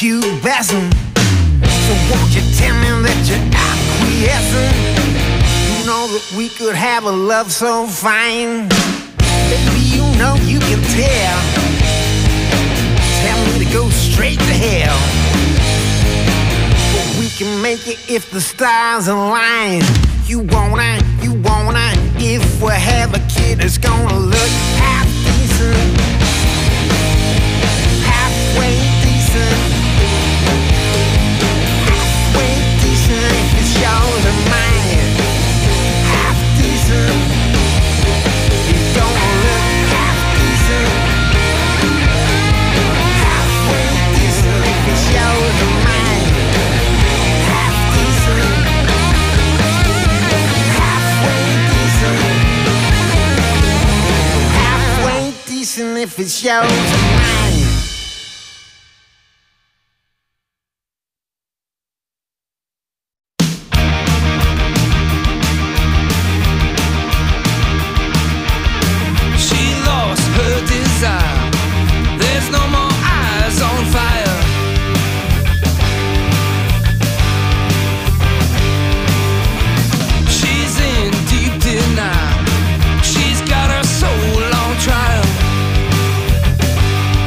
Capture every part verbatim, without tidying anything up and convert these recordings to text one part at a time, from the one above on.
pubescent. So won't you tell me that you're acquiescent? You know that we could have a love so fine. Baby, you know you can tell. Tell me to go straight to hell. But we can make it if the stars align. You wanna, you wanna, if we have a kid that's gonna look half decent, halfway decent, halfway decent if it's yours or mine, half decent, it's gonna look half decent, halfway decent if it's yours or mine, half decent. If it's yours or mine. She lost her desire. There's no more eyes on fire. She's in deep denial. She's got her soul on trial.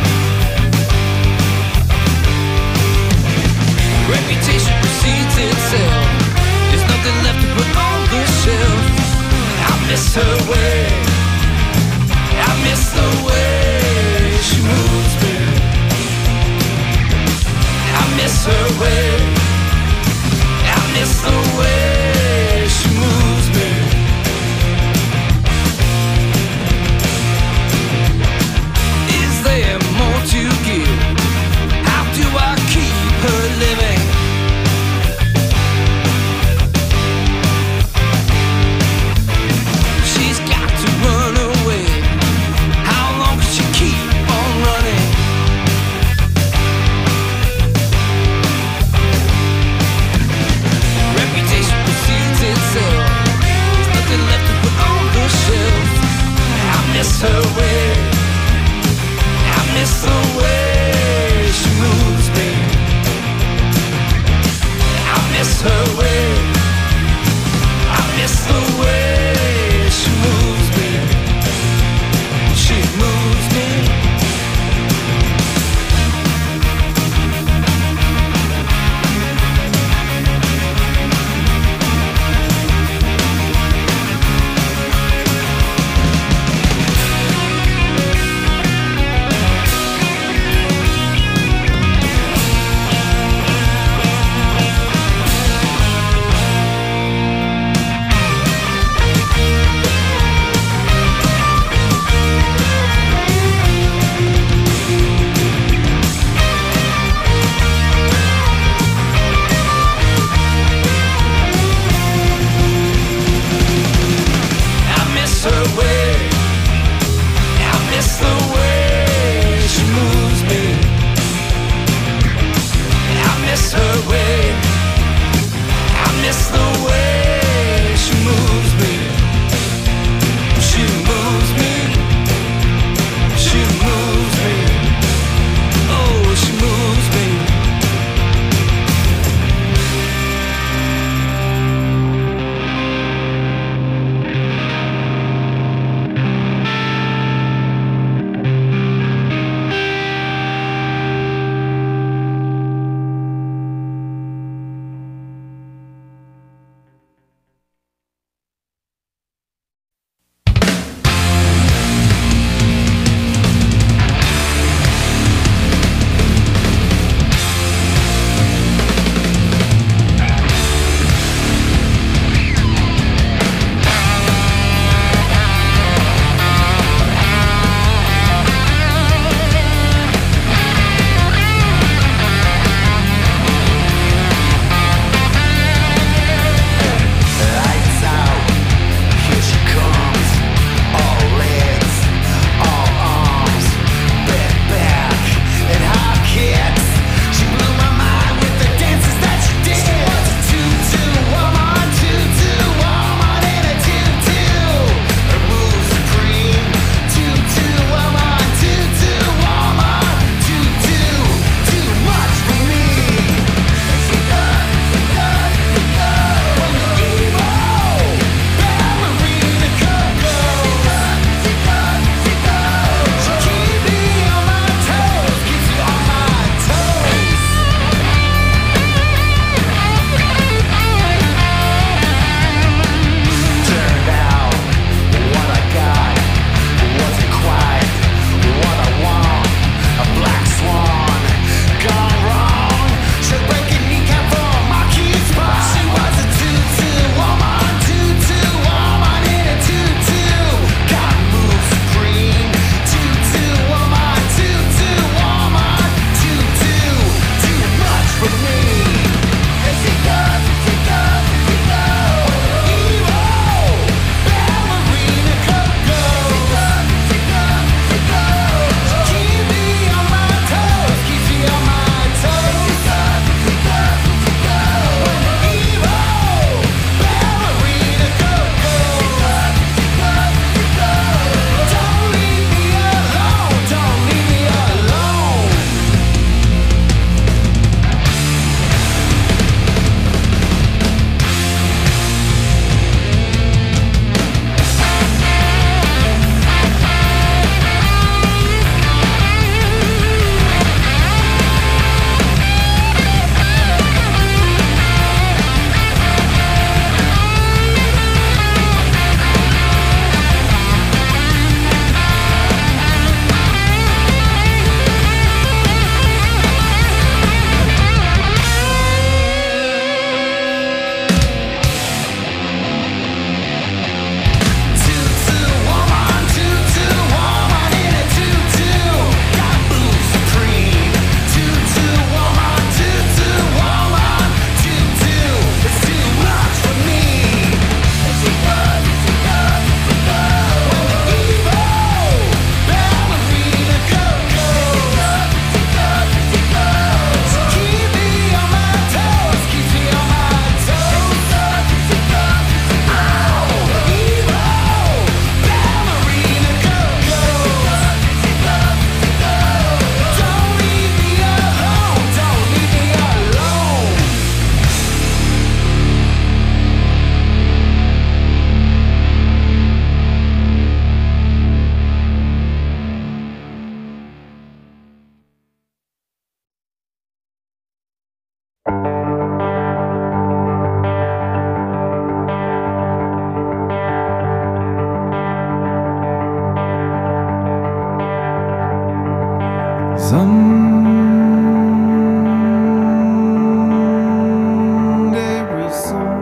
Someday real soon,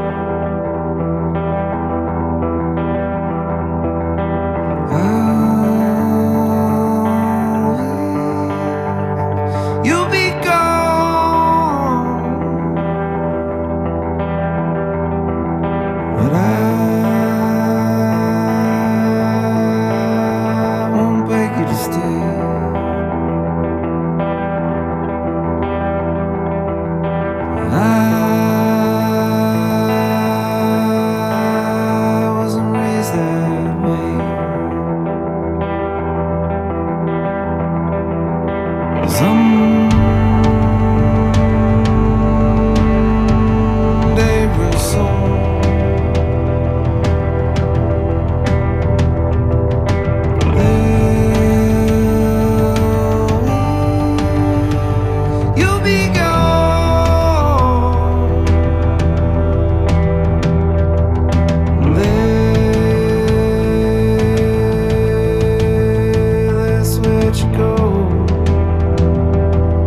I'll, you'll be gone, but I won't beg you to stay. I wasn't raised that way. Someday real soon, there you'll be gone. There, that's where you go.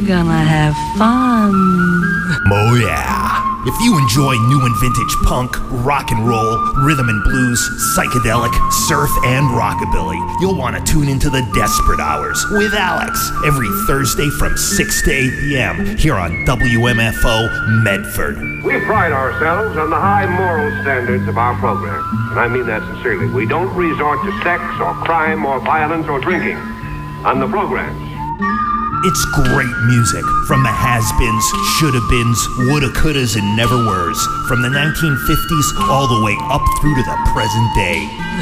We're gonna have fun. Oh yeah. If you enjoy new and vintage punk, rock and roll, rhythm and blues, psychedelic, surf, and rockabilly, you'll want to tune into the Desperate Hours with Alex every Thursday from six to eight p.m. here on W M F O Medford. We pride ourselves on the high moral standards of our program, and I mean that sincerely. We don't resort to sex or crime or violence or drinking on the programs. It's great music from the has-beens, shoulda-beens, woulda-couldas, and never-weres, from the nineteen fifties all the way up through to the present day.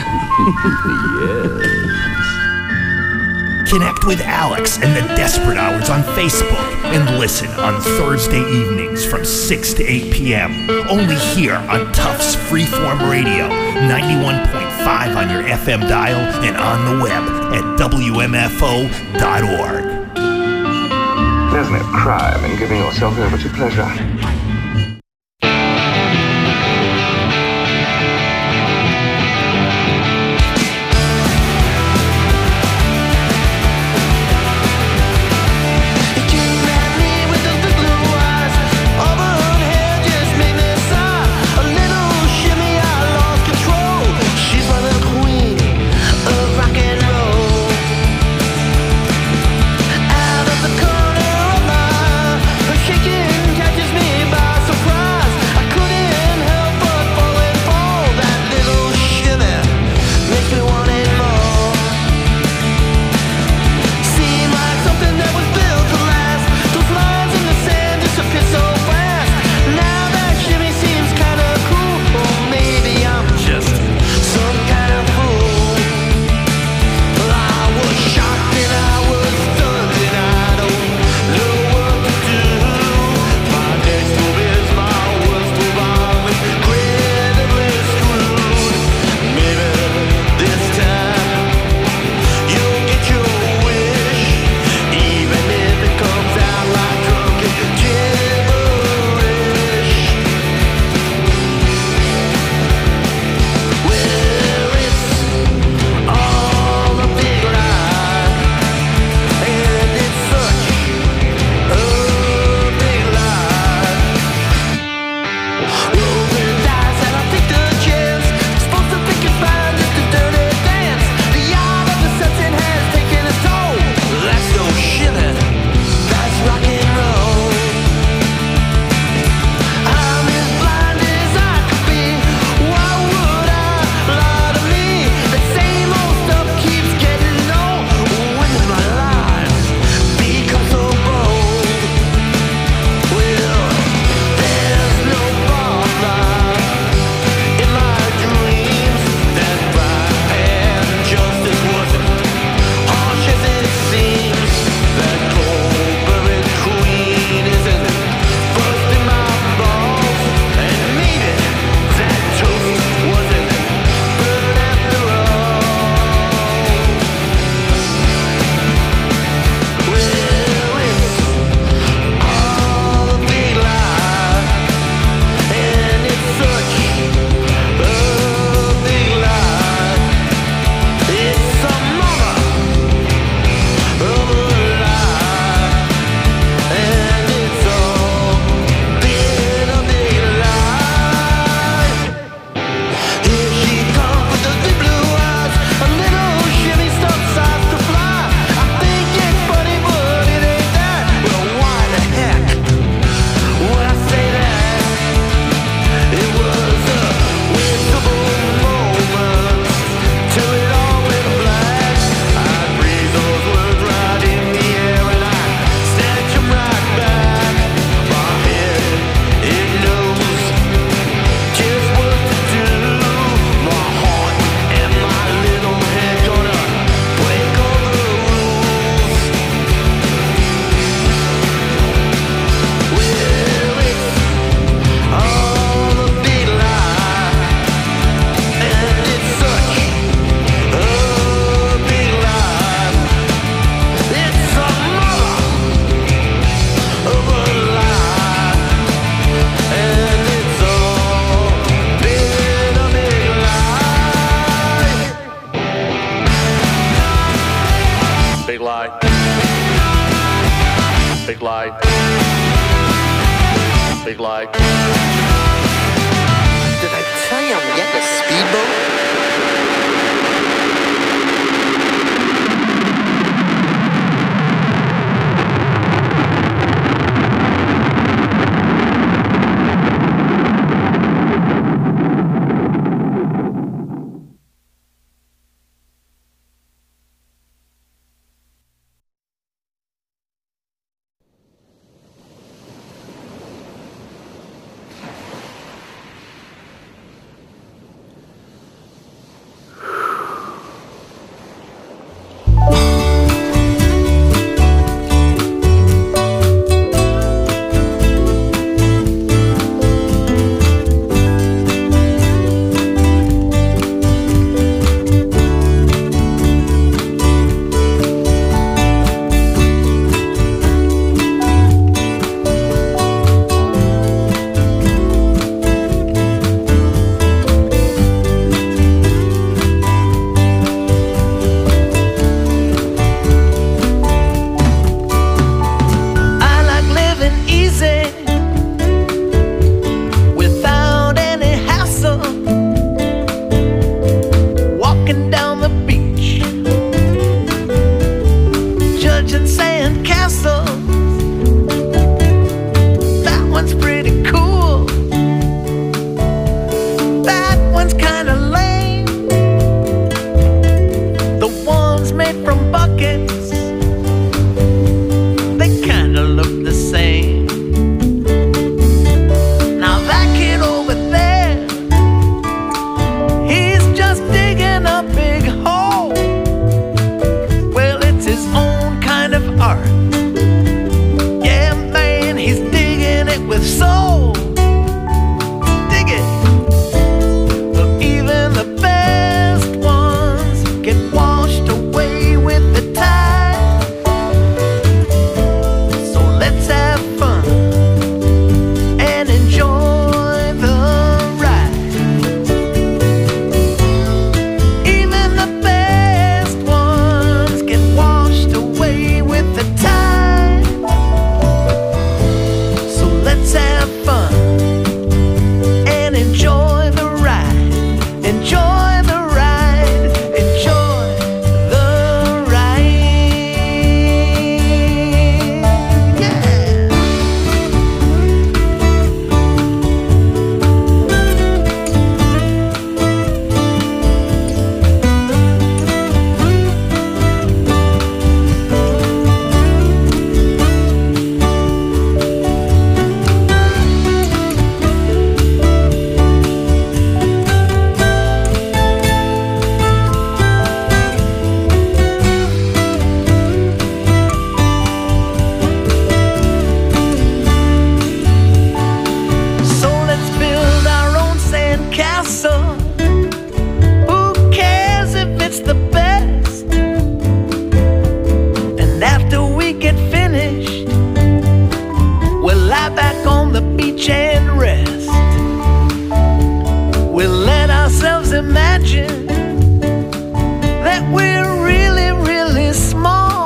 Yes. Connect with Alex and the Desperate Hours on Facebook and listen on Thursday evenings from six to eight p.m. only here on Tufts Freeform Radio, ninety-one point five on your F M dial and on the web at W M F O dot org. There's no crime in giving yourself over to pleasure. Touches me one's kinda lame. The ones made from buckets, they kinda look the same. Now that kid over there, he's just digging a big hole. Well, it's his own kind of art. Yeah, man, he's digging it with soul. Dig it. But even the best ones get washed away with the tide. So let's have fun and enjoy the ride. Even the best ones get washed away with the tide. So let's have fun and enjoy the ride. Enjoy the ride. Enjoy the ride. Yeah. So let's build our own sandcastle. Who cares if it's the best? And after we get finished, we'll lie back on the beach and rest. We'll let ourselves imagine that we're really, really small.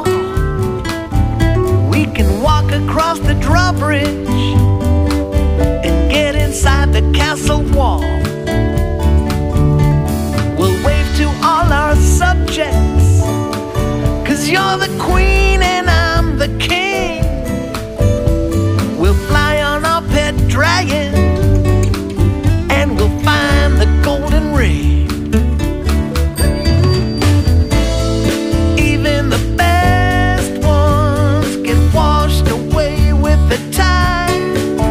We can walk across the drawbridge and get inside the castle wall. We'll wave to all our subjects, 'cause you're the queen and I'm the king. We'll fly on our pet dragon and we'll find the golden ring. Even the best ones get washed away with the tide.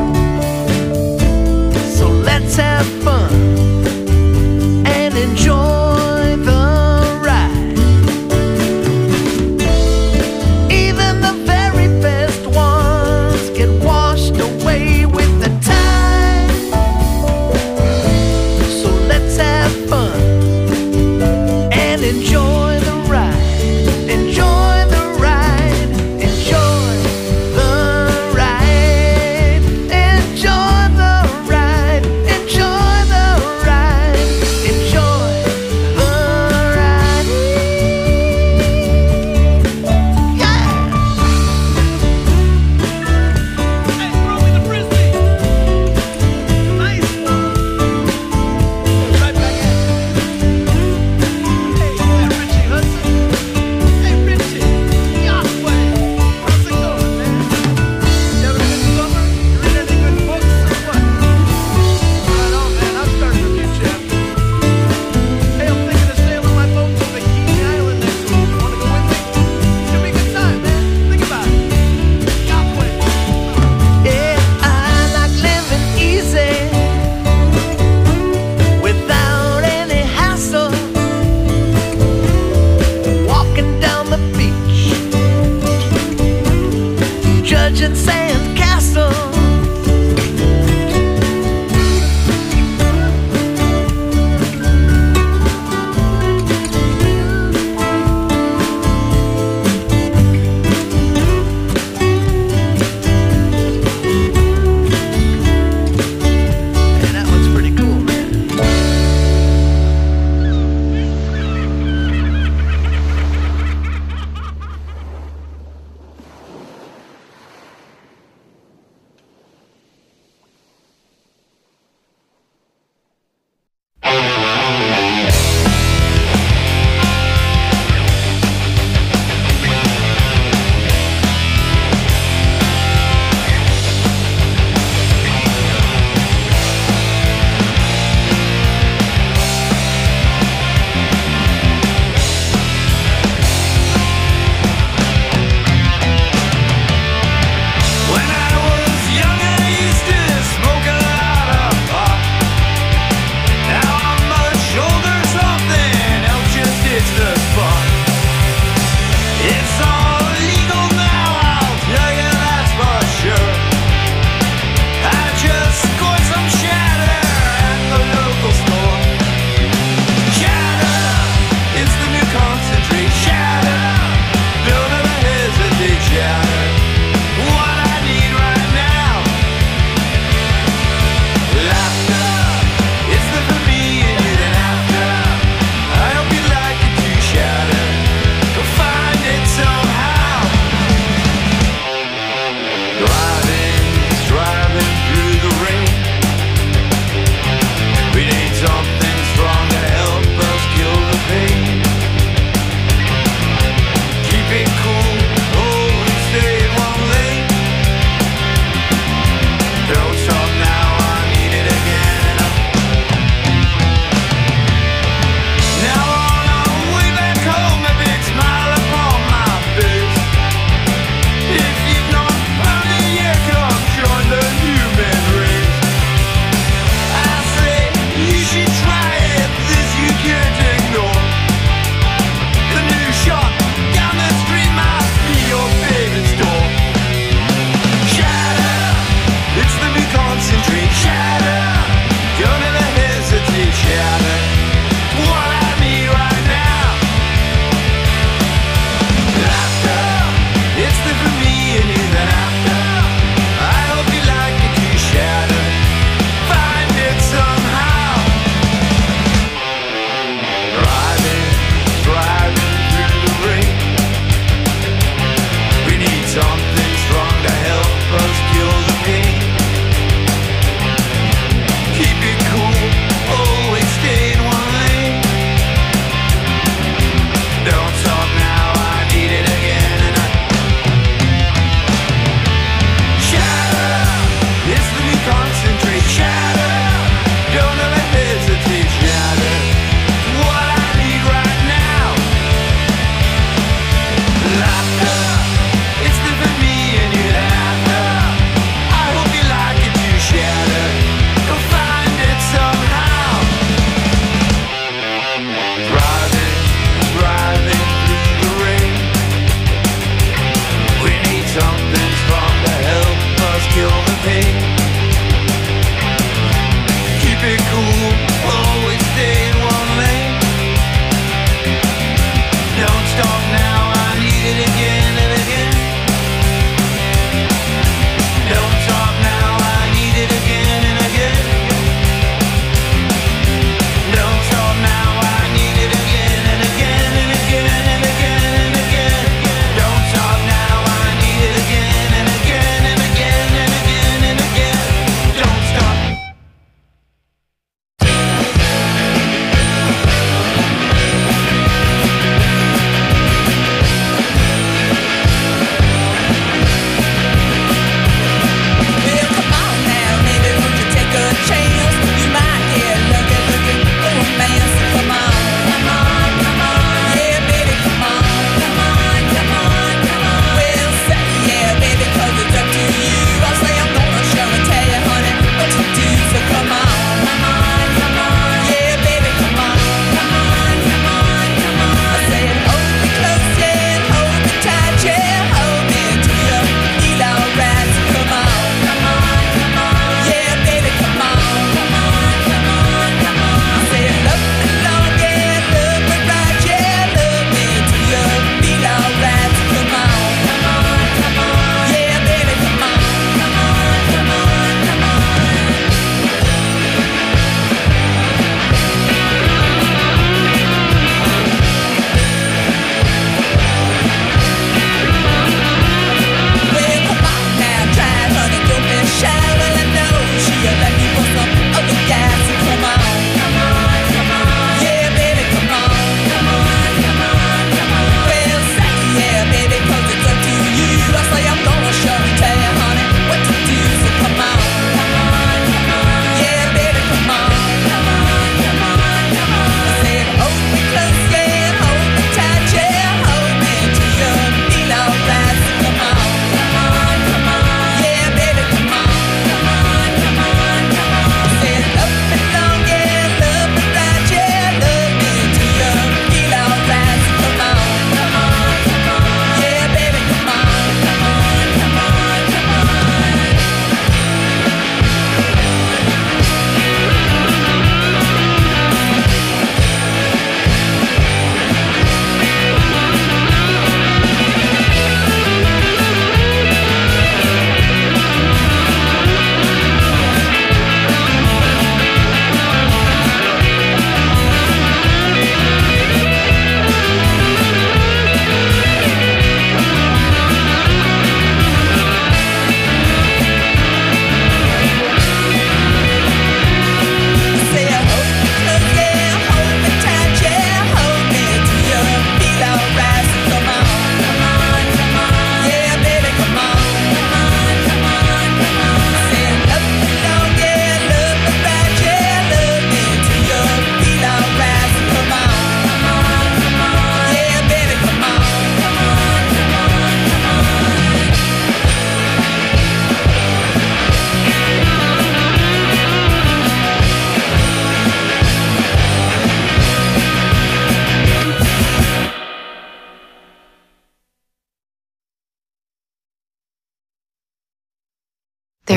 So let's have fun and enjoy the ride. Even the very best ones get washed away with the tide. So let's have fun and enjoy the ride. Enjoy the ride. Enjoy the ride. Enjoy the ride. Enjoy the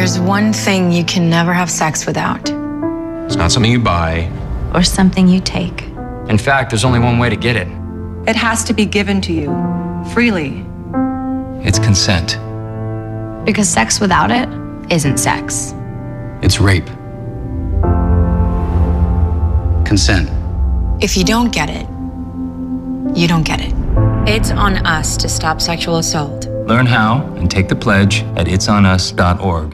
There's one thing you can never have sex without. It's not something you buy. Or something you take. In fact, there's only one way to get it. It has to be given to you, freely. It's consent. Because sex without it isn't sex. It's rape. Consent. If you don't get it, you don't get it. It's on us to stop sexual assault. Learn how and take the pledge at its on us dot org.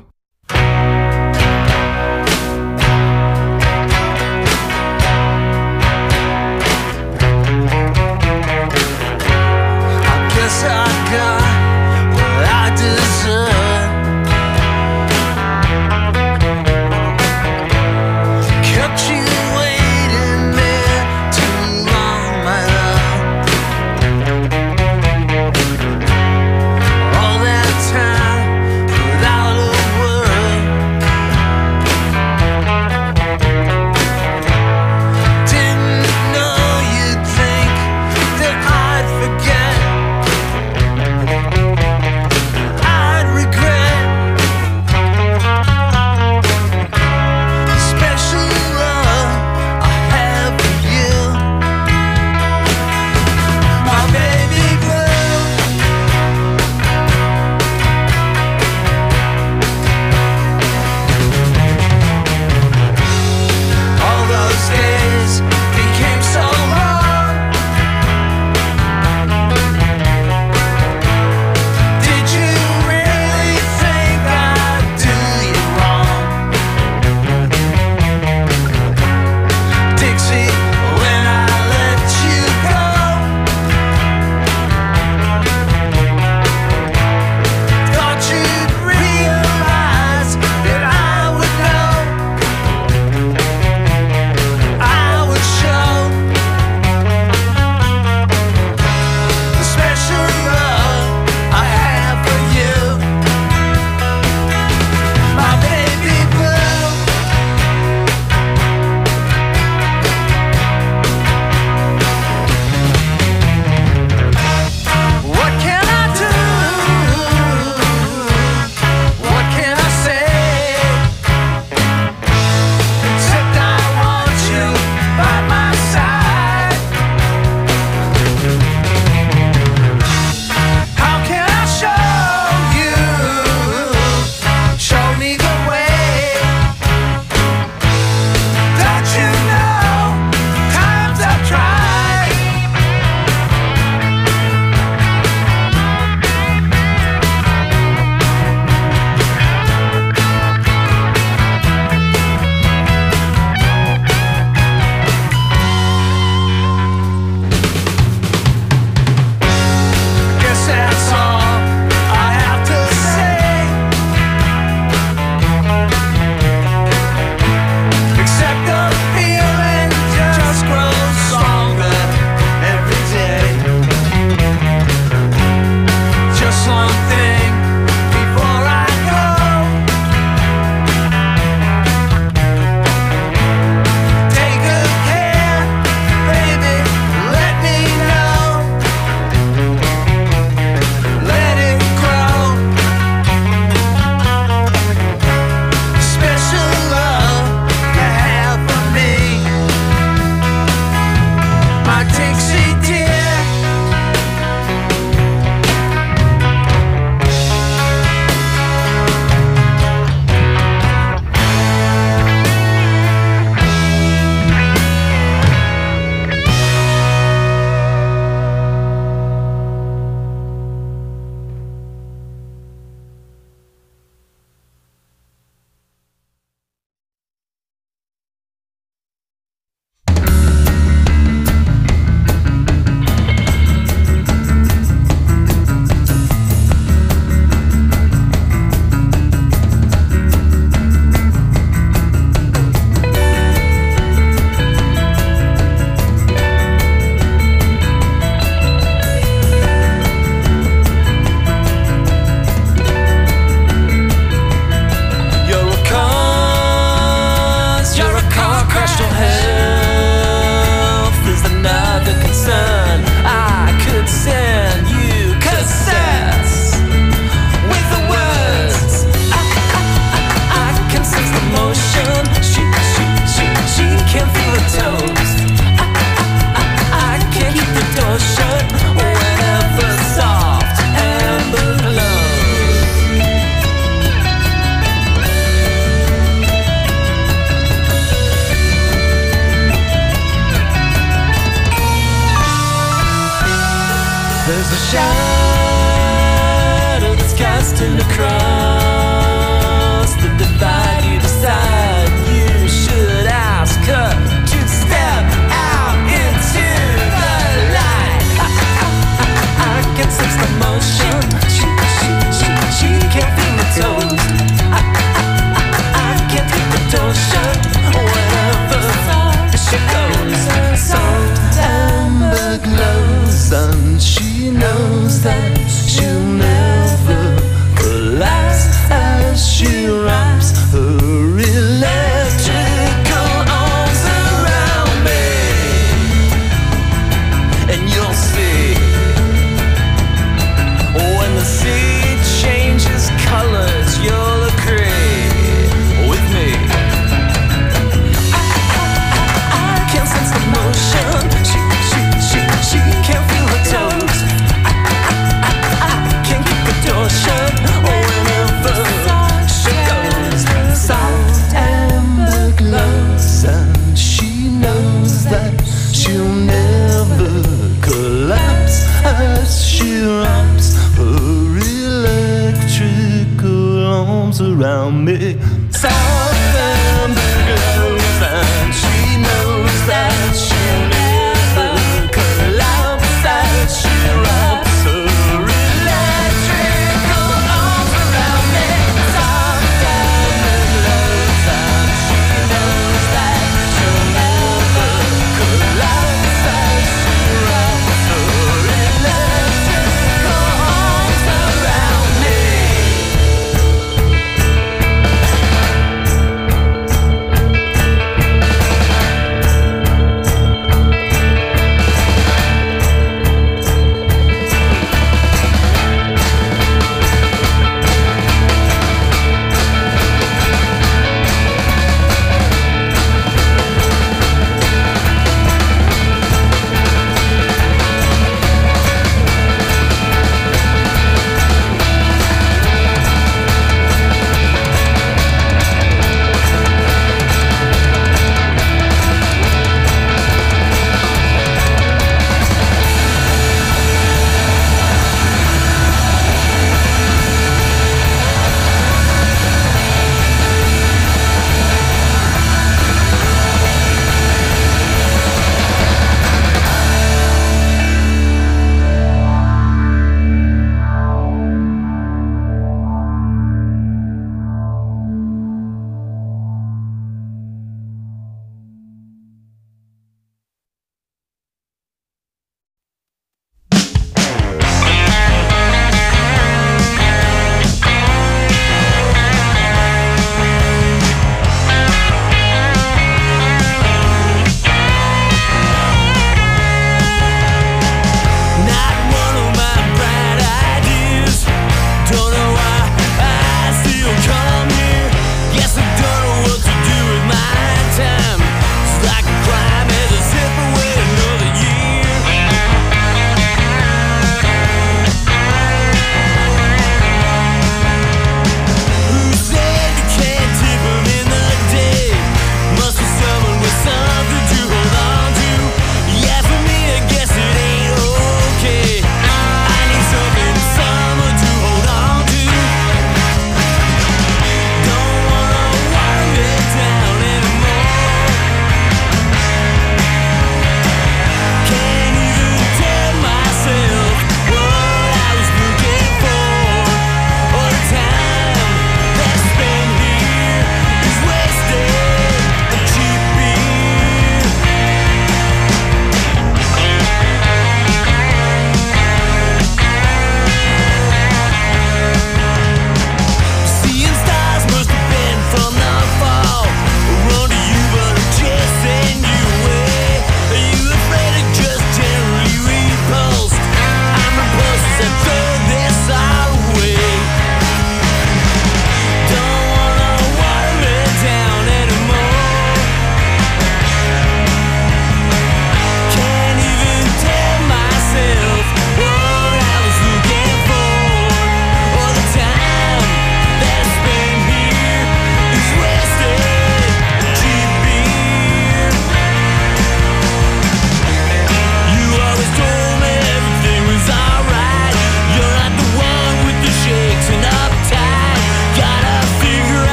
All that time without a word. the shadow that's casting across the divide. You decide you should ask her to step out into the light. I, I, I, I can sense the motion. She, she, she, she can't feel the toes. I, I, I, I can't keep the door shut whenever she goes. Soft amber glows, and she knows that she'll never collapse as she wraps her electrical arms around me. And you'll see, when the sea changes colors, you'll agree with me. I, I, I, I can't sense the motion. She, she, she, she can't feel her toes. I, I, I, I can't keep the door shut whenever she goes. Soft amber glows, and she knows that she'll never collapse as she wraps her electrical arms around me. Soft amber glows, and she knows that she'll never collapse as she wraps her electrical arms around me. Soft amber glows, and she knows that she'll never collapse as she wraps her electrical arms around me.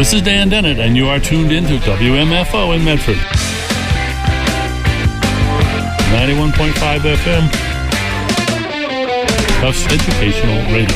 This is Dan Dennett, and you are tuned into W M F O in Medford. ninety-one point five F M. Tufts Educational Radio.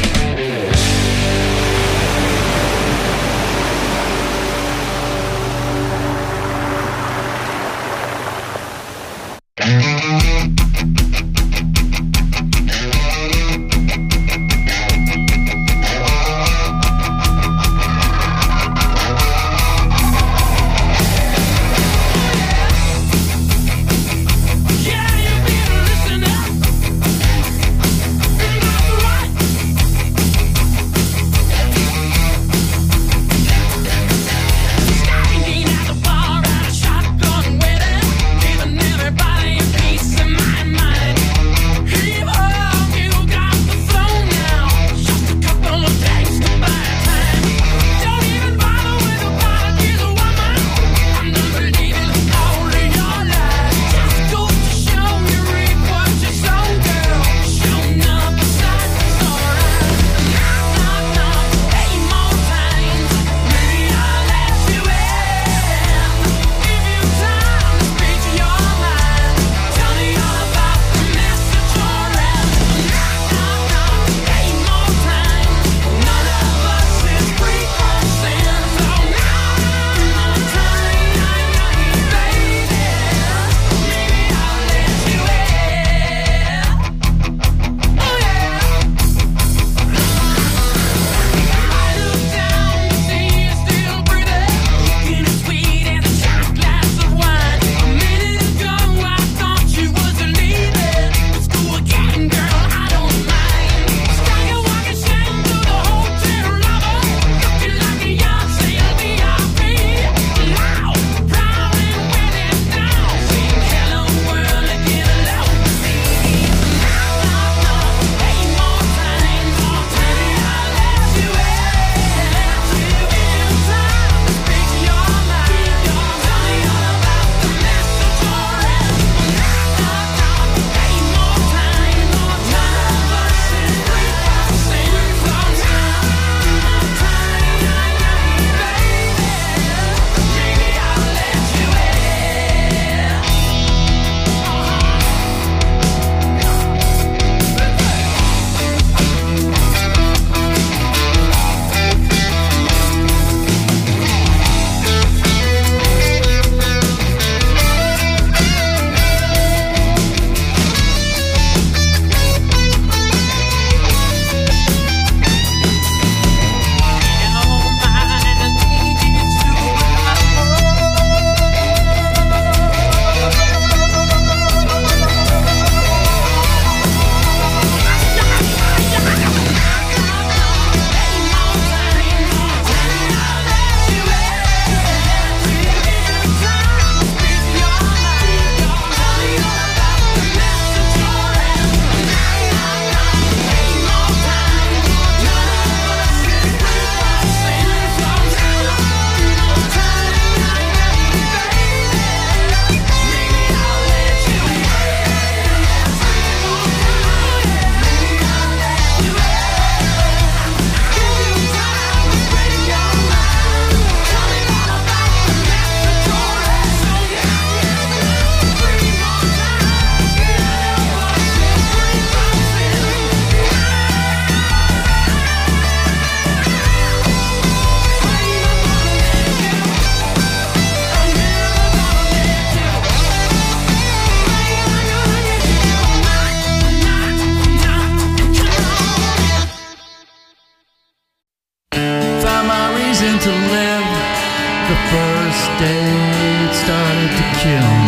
To live the first day it started to kill me.